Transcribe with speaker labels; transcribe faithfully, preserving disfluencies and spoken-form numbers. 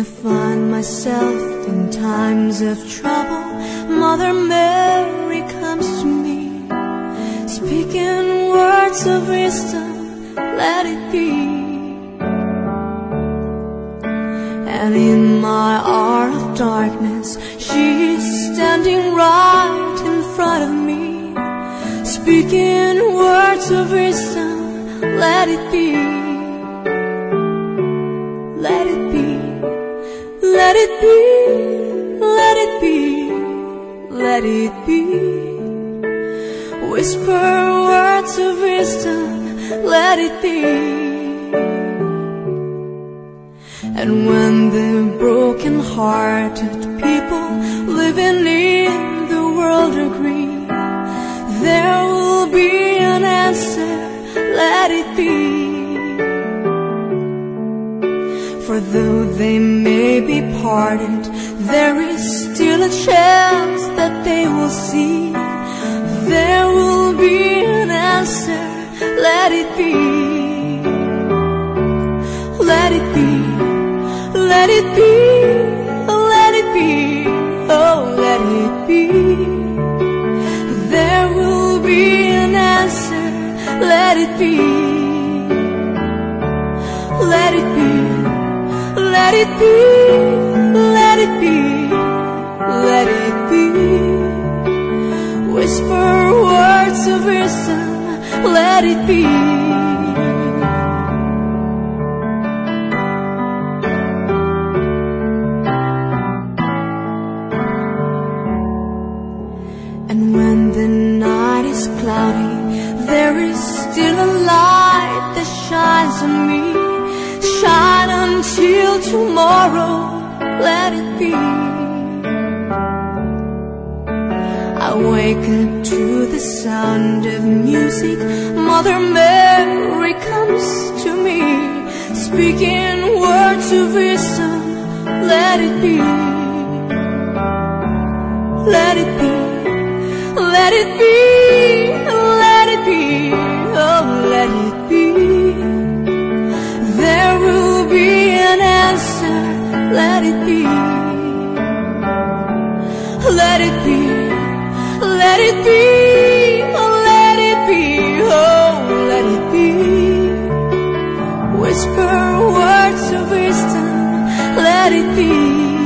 Speaker 1: I find myself in times of trouble, Mother Mary comes to me, speaking words of wisdom, let it be. And in my hour of darkness, she is standing right in front of me, speaking words of wisdom, let it be. Let it be, let it be, let it be, let it be. Whisper words of wisdom, let it be. And when the broken-hearted people living in the world agree, there will be an answer, let it be. For though they may be parted, there is still a chance that they will see. There will be an answer, let it be. Let it be, let it be, let it be, oh let it be. There will be an answer, let it be. Let it be. Let it be, let it be, let it be. Whisper words of wisdom, let it be. And when the night is cloudy, there is still a light that shines on me. Shine until tomorrow, let it be. I wake up to the sound of music, Mother Mary comes to me, speaking words of wisdom, let it be. Let it be, let it be, let it be, oh let it be. There will be an answer, let it be. Let it be, let it be, let it be, oh let it be. Whisper words of wisdom, let it be.